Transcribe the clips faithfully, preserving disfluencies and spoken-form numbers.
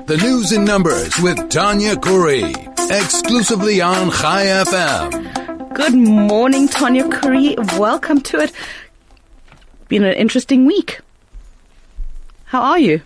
The news in numbers with Tanya Curry, exclusively on Chai F M. Good morning, Tanya Curry. Welcome to it. Been an interesting week. How are you?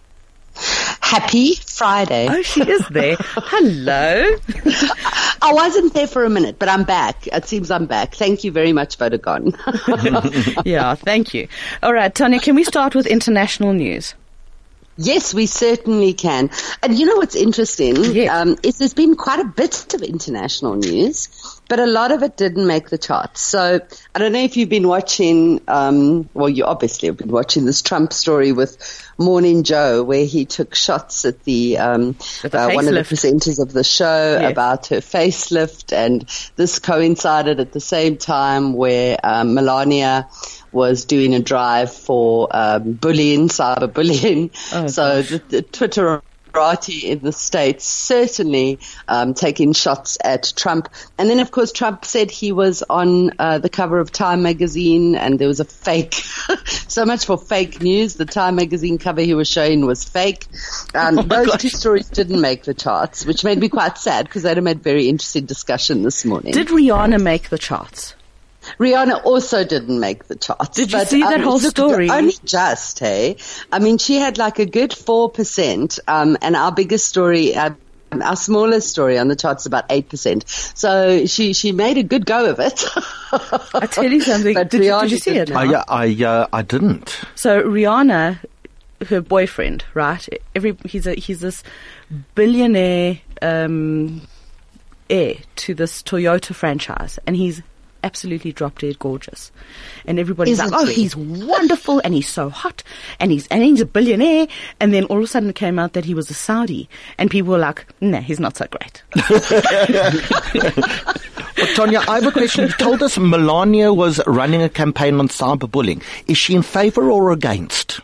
Happy Friday. Oh, she is there. Hello. I wasn't there for a minute, but I'm back. It seems I'm back. Thank you very much, Vodacom. Yeah, thank you. All right, Tanya, can we start with international news? Yes, we certainly can. And you know what's interesting? Yes. Um, is there's been quite a bit of international news, but a lot of it didn't make the charts. So I don't know if you've been watching, um, well, you obviously have been watching this Trump story with Morning Joe, where he took shots at the, um, uh, one of the presenters of the show Yes. about her facelift. And this coincided at the same time where um, Melania was doing a drive for um, bullying, cyberbullying. Oh, so the, the Twitterati in the States certainly um, taking shots at Trump. And then, of course, Trump said he was on uh, the cover of Time magazine, and there was a fake. So much for fake news. The Time magazine cover he was showing was fake. Um, oh those gosh. two stories didn't make the charts, which made me quite sad because they'd have made very interesting discussion this morning. Did Rihanna make the charts? Rihanna also didn't make the charts. Did you but, see that um, whole look, story? Only just, hey? I mean, she had like a good four percent, um, and our biggest story, uh, our smallest story on the charts is about eight percent. So she, she made a good go of it. I tell you something. But Did you, Rihanna did you see it? did I, uh, I, uh, I didn't. So Rihanna, her boyfriend, right? Every he's a he's this billionaire um, heir to this Toyota franchise, and he's absolutely drop dead gorgeous. And everybody's Isn't like, oh, he? he's wonderful, and he's so hot, and he's and he's a billionaire. And then all of a sudden it came out that he was a Saudi, and people were like, nah, he's not so great. Well, Tanya, I have a question. You told us Melania was running a campaign on cyberbullying. Is she in favor or against?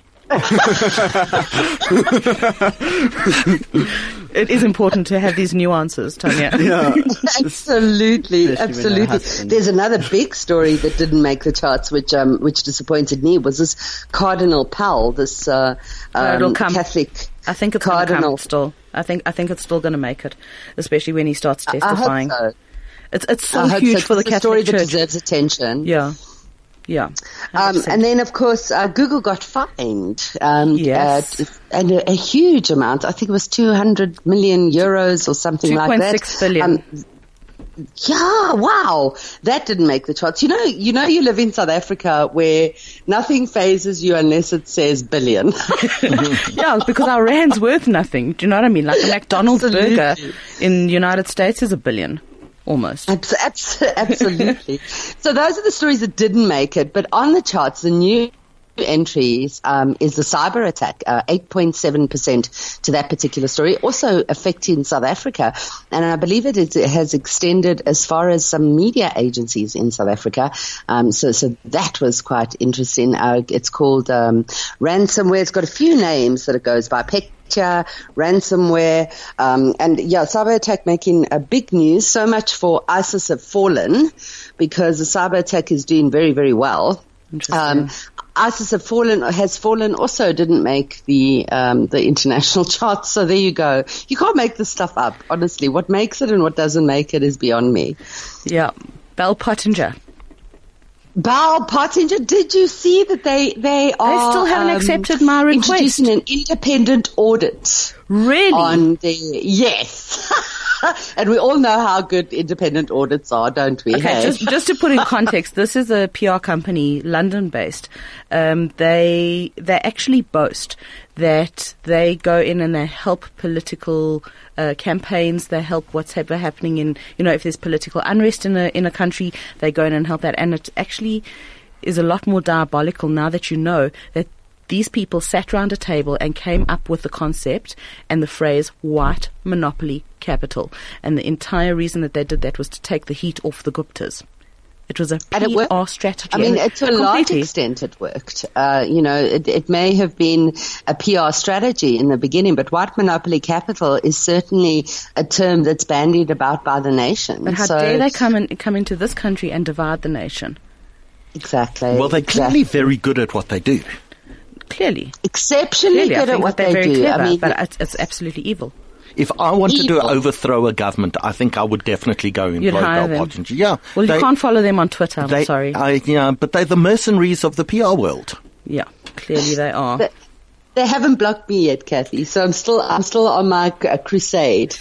It is important to have these nuances, Tanya. Yeah. Absolutely, Especially when her absolutely. husband- There's another big story that didn't make the charts, which um, which disappointed me, was this Cardinal Powell, this uh, Oh, it'll um, come. Catholic I think it's going to Cardinal. come still. I think I think it's still going to make it, especially when he starts I hope testifying. so. It's it's so I hope huge so. for the It's a story Catholic that Church. deserves attention. Yeah, yeah. one hundred Um, percent. and then, of course, uh, Google got fined, um, Yes. uh, and a, a huge amount. I think it was two hundred million euros or something like that. two point six billion. Um, yeah, wow, that didn't make the charts. You know, you know, you live in South Africa where nothing phases you unless it says billion. Yeah, because our rand's worth nothing. Do you know what I mean? Like a McDonald's Absolutely. burger in the United States is a billion, almost. Abs- abs- Absolutely. So those are the stories that didn't make it. But on the charts, the new entries um, is the cyber attack, uh, eight point seven percent to that particular story, also affecting South Africa. And I believe it, is, it has extended as far as some media agencies in South Africa. Um, so, so that was quite interesting. Uh, it's called um, ransomware. It's got a few names that it goes by. Pecture, ransomware, um, and yeah, cyber attack making a big news. So much for ISIS have fallen because the cyber attack is doing very, very well. Interesting. Um, ISIS have fallen, has fallen, also didn't make the um, the international charts. So there you go. You can't make this stuff up, honestly. What makes it and what doesn't make it is beyond me. Yeah. Bell Pottinger. Bell Pottinger, did you see that they they are They still haven't um, accepted my request. introducing an independent audit Really? on the yes. And we all know how good independent audits are, don't we? Okay, Hey? just just to put in context, this is a P R company, London-based. Um, they they actually boast that they go in and they help political uh, campaigns. They help what's ever happening in, you know, if there's political unrest in a in a country, they go in and help that. And it actually is a lot more diabolical now that you know that these people sat around a table and came up with the concept and the phrase white monopoly capital. And the entire reason that they did that was to take the heat off the Guptas. It was a And it P worked. R strategy. I mean, and to a large completely. extent it worked. Uh, you know, it, it may have been a P R strategy in the beginning, but white monopoly capital is certainly a term that's bandied about by the nation. But how so, dare they come and come into this country and divide the nation? Exactly. Well, they're clearly exactly. very good at what they do. Clearly. Exceptionally Clearly, I good at think what they're they very do. clever, I mean, but it's, it's absolutely evil. If I wanted Evil. to overthrow a government, I think I would definitely go You'd employ hire Bell them. Pottinger. Yeah. Well, they- you can't follow them on Twitter, I'm they- sorry. I, yeah, but they're the mercenaries of the P R world. Yeah, clearly they are. But they haven't blocked me yet, Kathy. So I'm still, I'm still on my uh, crusade.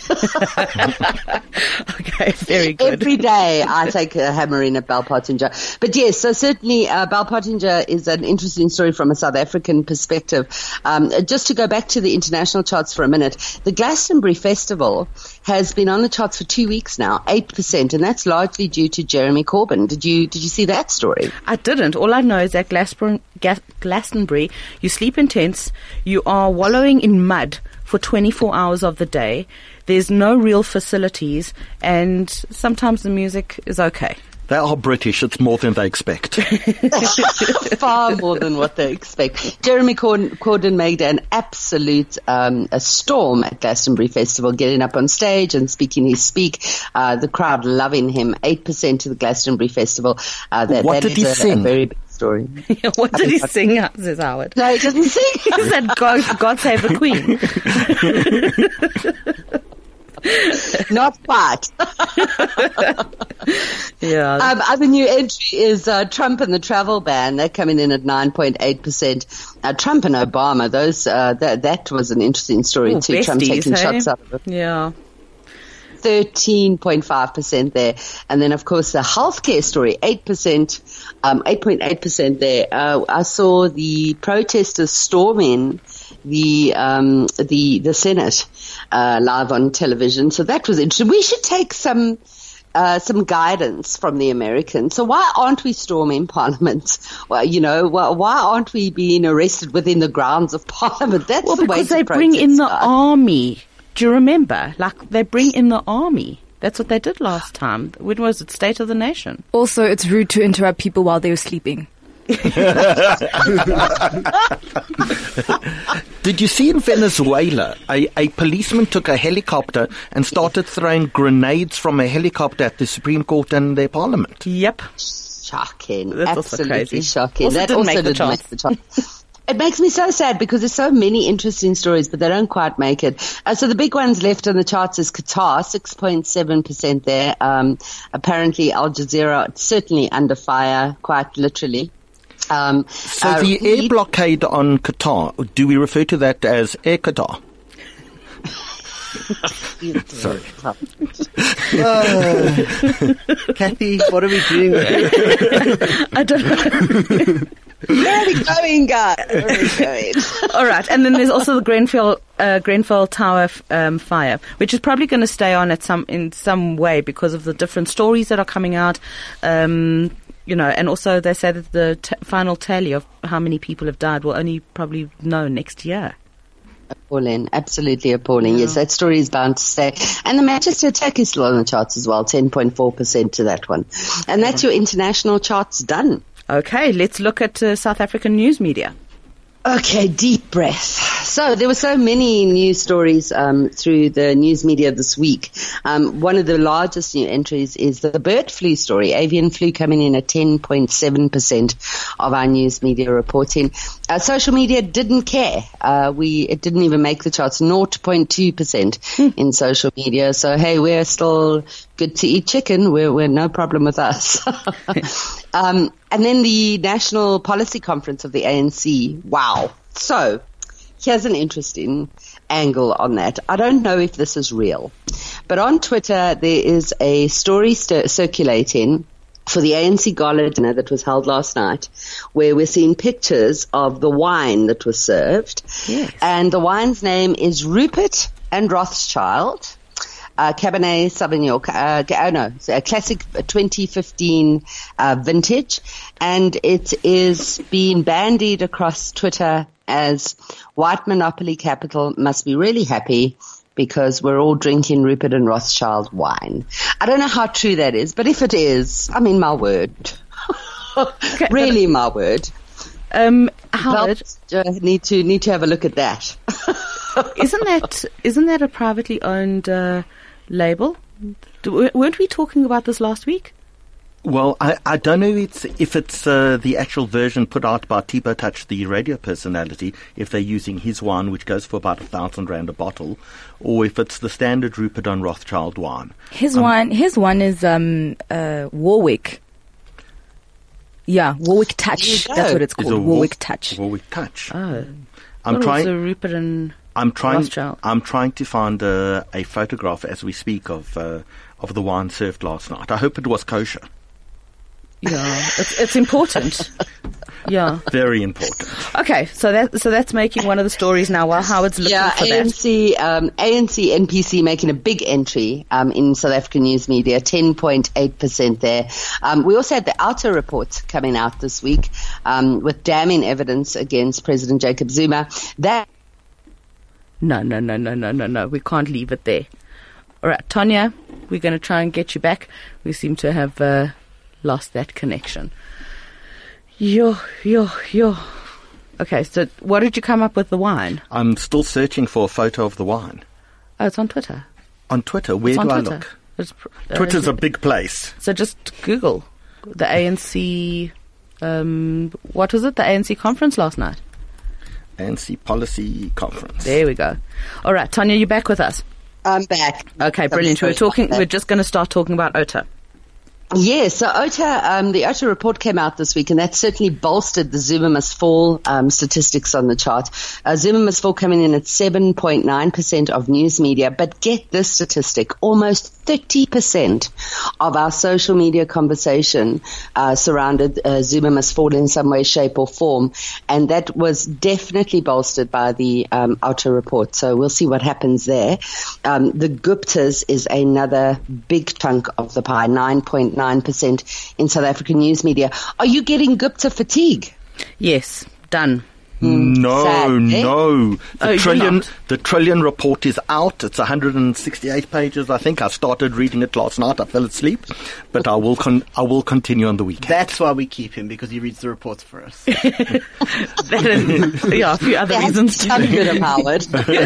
Okay, very good. Every day I take a hammer in at Bell Pottinger. But yes, so certainly uh, Bell Pottinger is an interesting story from a South African perspective. Um, just to go back to the international charts for a minute, the Glastonbury Festival has been on the charts for two weeks now, eight percent, and that's largely due to Jeremy Corbyn. Did you did you see that story? I didn't. All I know is that Glaston- Gas- Glastonbury, you sleep in tents, you are wallowing in mud for twenty-four hours of the day. There's no real facilities, and sometimes the music is okay. They are British. It's more than they expect. Far more than what they expect. Jeremy Corden, Corden made an absolute um, a storm at Glastonbury Festival, getting up on stage and speaking his speak. Uh, the crowd loving him. eight percent to the Glastonbury Festival. Uh, that, What that did is he a, sing? a very big story. What did he sing, says Howard? No, he doesn't sing. He said, God, God save the Queen. Not quite. Yeah. Um, other new entry is uh, Trump and the travel ban. They're coming in at nine point eight percent. Uh, Trump and Obama, those uh, that that was an interesting story Ooh, too. Trump besties, taking hey? shots out of it. Yeah. thirteen point five percent there. And then, of course, the healthcare story, eight percent, um, eight point eight percent there. Uh, I saw the protesters storming the um, the the Senate uh, live on television. So that was interesting. We should take some uh, some guidance from the Americans. So why aren't we storming Parliament? Well, you know, why, why aren't we being arrested within the grounds of Parliament? That's Well, the way because to they bring protest, in the guys. army. Do you remember? Like, they bring in the army. That's what they did last time. When was it? State of the Nation. Also, it's rude to interrupt people while they were sleeping. Did you see in Venezuela, a, a policeman took a helicopter and started throwing grenades from a helicopter at the Supreme Court and their parliament? Yep. Shocking. That's also Absolutely crazy. shocking. Also that didn't also make the didn't charts. make the charts. It makes me so sad because there's so many interesting stories, but they don't quite make it. Uh, so the big ones left on the charts is Qatar, six point seven percent there. Um, apparently Al Jazeera certainly under fire, quite literally. Um, So uh, the we- air blockade on Qatar, do we refer to that as Air Qatar? Sorry. Kathy, what are we doing? I don't know. Where are we going, guys? Where are we going? All right. And then there's also the Grenfell, uh, Grenfell Tower f- um, fire, which is probably going to stay on at some, in some way because of the different stories that are coming out. Um, you know, and also they say that the t- final tally of how many people have died will only probably know next year. Appalling, absolutely appalling. Yes, that story is bound to stay. And the Manchester attack is still on the charts as well, ten point four percent to that one. And that's your international charts done. Okay, let's look at uh, South African news media. Okay, deep breath. So there were so many news stories um, through the news media this week. Um, one of the largest new entries is the bird flu story. Avian flu coming in at ten point seven percent of our news media reporting. Uh, social media didn't care. Uh, we it didn't even make the charts. zero point two percent in social media. So hey, we're still good to eat chicken. We're we're no problem with us. um, and then the National Policy Conference of the A N C. Wow. So here's an interesting angle on that. I don't know if this is real, but on Twitter there is a story st- circulating for the A N C Gala dinner that was held last night, where we're seeing pictures of the wine that was served. Yes. And the wine's name is Rupert and Rothschild. Uh, Cabernet Sauvignon, uh, oh no, it's a classic twenty fifteen uh, vintage, and it is being bandied across Twitter as white monopoly capital must be really happy because we're all drinking Rupert and Rothschild wine. I don't know how true that is, but if it is, I mean, my word. Really, my word. Um, Howard, Well, uh, need to need to have a look at that. isn't that isn't that a privately owned uh, label? Do, weren't we talking about this last week? Well, I, I don't know if it's, if it's uh, the actual version put out by Tibo Touch, the radio personality, if they're using his wine, which goes for about a thousand rand a bottle, or if it's the standard Rupert on Rothschild wine. His Um, one, his one is um, uh, Warwick. Yeah, Warwick Touch. There you go. That's what it's Is called. a Warwick Wa- Touch. Warwick Touch. Oh. I'm What trying. was the Rupert and I'm trying. Rothschild? I'm trying to find a, a photograph as we speak of uh, of the wine served last night. I hope it was kosher. Yeah, it's, it's important. Yeah. Very important. Okay, so that so that's making one of the stories now. While Howard's looking Yeah, for that. A N C, um, A N C N P C making a big entry um, in South African news media, ten point eight percent there. Um, we also had the Outer report coming out this week um, with damning evidence against President Jacob Zuma. That No, no, no, no, no, no, no. We can't leave it there. All right, Tanya, we're going to try and get you back. We seem to have uh, lost that connection. Yo, yo, yo. Okay, so what did you come up with the wine? I'm still searching for a photo of the wine Oh, it's on Twitter. on Twitter. Where It's on do I Twitter. look? It's pr- uh, Twitter's a big place. So just Google the A N C. Um, what was it? The A N C conference last night. A N C Policy Conference. There we go. All right, Tanya, you back with us? I'm back. Okay, brilliant. We We're talking. We're just going to start talking about O T A. Yes, so O T A, um, the O T A report came out this week, and that certainly bolstered the Zuma must fall um, statistics on the chart. Uh, Zuma must fall coming in at seven point nine percent of news media, but get this statistic, almost thirty percent of our social media conversation uh, surrounded uh, Zuma must fall in some way, shape or form, and that was definitely bolstered by the um, O T A report. So we'll see what happens there. Um, the Guptas is another big chunk of the pie, nine point nine percent in South African news media. Are you getting Gupta fatigue? Yes, done. No, Sad, eh? no. The Oh, you're trillion, not? the trillion report is out. It's one hundred sixty-eight pages. I think I started reading it last night. I fell asleep, but I will, con- I will continue on the weekend. That's why we keep him, because he reads the reports for us. That is, yeah, a few other That's reasons. a good of Howard.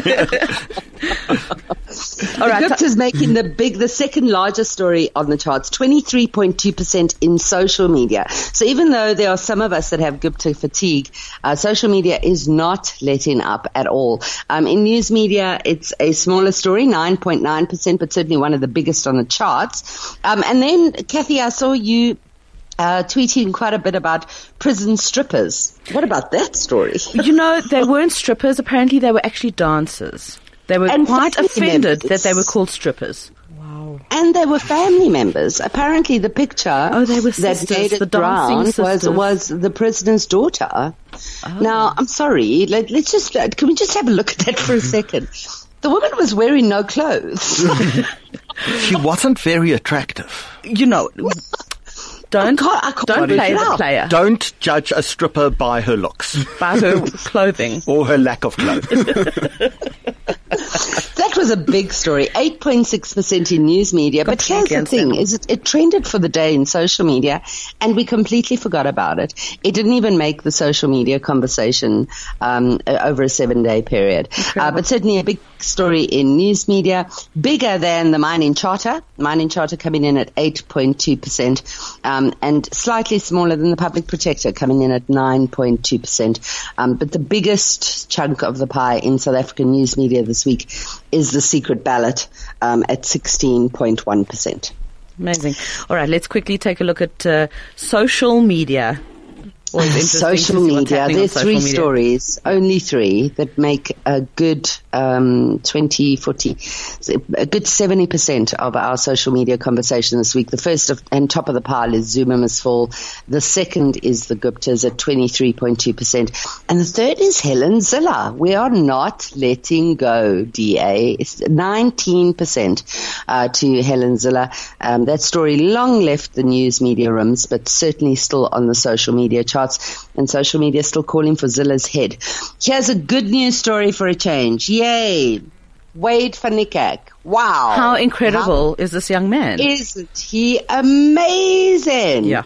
All right, The Gupta's making the big, the second largest story on the charts, twenty-three point two percent in social media. So even though there are some of us that have Gupta fatigue, uh, social media is not letting up at all. Um, in news media, it's a smaller story, nine point nine percent, but certainly one of the biggest on the charts. Um, and then, Kathy, I saw you uh, tweeting quite a bit about prison strippers. What about that story? you know, they weren't strippers. Apparently, they were actually dancers. They were And quite family offended members. that they were called strippers. And they were family members. Apparently, the picture Oh, they were that sisters, made it the dancing round was sisters. was the president's daughter. Oh. Now, I'm sorry. Let, let's just uh, can we just have a look at that for a second? The woman was wearing no clothes. She wasn't very attractive. You know, don't can't- I can't don't work play it the out. player Don't judge a stripper by her looks by her clothing. or her lack of clothing. That was a big story, eight point six percent in news media. But here's the Completely thing, understandable. is it, it trended for the day in social media, and we completely forgot about it. It didn't even make the social media conversation um, uh, over a seven-day period. Uh, but certainly a big story in news media, bigger than the mining charter. Mining charter coming in at eight point two percent, um, and slightly smaller than the public protector, coming in at nine point two percent. Um, but the biggest chunk of the pie in South African news media this week is the secret ballot um, at sixteen point one percent. Amazing. All right, let's quickly take a look at uh, social media. Always interesting to Social see what's media. happening on There's social three media. stories, only three, that make a good um, twenty, forty, a good seventy percent of our social media conversation this week. The first of, and top of the pile is Zuma must fall. The second is the Guptas at twenty-three point two percent. And the third is Helen Zille. We are not letting go, D A. It's nineteen percent uh, to Helen Zille. Um, that story long left the news media rooms, but certainly still on the social media charts. And social media still calling for Zille's head. Here's a good news story for a change. Yay! Wade van Niekerk. Wow. How incredible is this young man? Isn't he amazing? Yeah.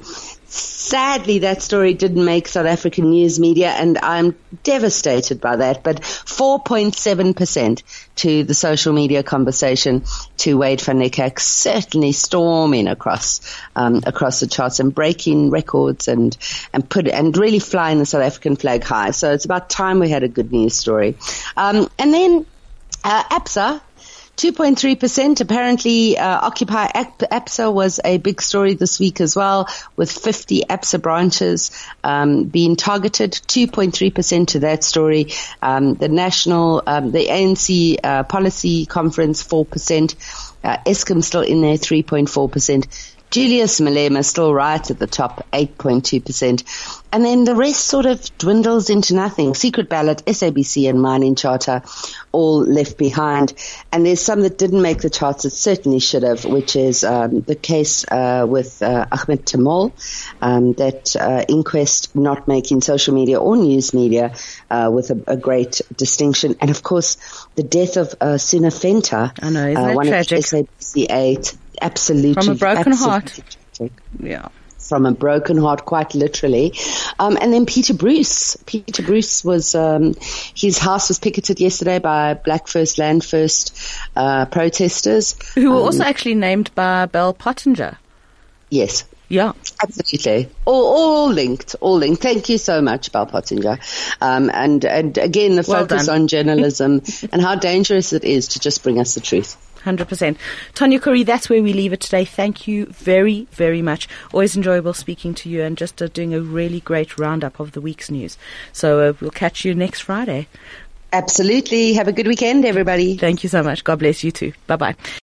Sadly, that story didn't make South African news media, and I'm devastated by that. But four point seven percent to the social media conversation to Wade van Niekerk, certainly storming across um, across the charts and breaking records and and put and really flying the South African flag high. So it's about time we had a good news story. Um, and then uh, ABSA. two point three percent. Apparently, uh, Occupy ABSA was a big story this week as well, with fifty ABSA branches um, being targeted. two point three percent to that story. Um, the national, um, the A N C uh, policy conference, four percent. Uh, Eskom still in there, three point four percent. Julius Malema still right at the top, eight point two percent. And then the rest sort of dwindles into nothing. Secret Ballot, S A B C and Mining Charter all left behind. And there's some that didn't make the charts that certainly should have, which is um, the case uh, with uh, Ahmed Tamol, um, that uh, inquest not making social media or news media uh, with a, a great distinction. And, of course, the death of uh, Suna Fenta. I know, isn't uh, that one tragic? Of S A B C eight. Absolutely. From a broken heart. Tragic. Yeah. From a broken heart, quite literally. Um, and then Peter Bruce. Peter Bruce was, um, his house was picketed yesterday by Black First, Land First, uh, protesters. Who were um, also actually named by Bell Pottinger. Yes. Yeah. Absolutely. All, all linked, all linked. Thank you so much, Bell Pottinger. Um, and, and again, the Well focus done. on journalism and how dangerous it is to just bring us the truth. one hundred percent. Tanya Curry, that's where we leave it today. Thank you very, very much. Always enjoyable speaking to you and just uh, doing a really great roundup of the week's news. So uh, we'll catch you next Friday. Absolutely. Have a good weekend, everybody. Thank you so much. God bless you too. Bye-bye.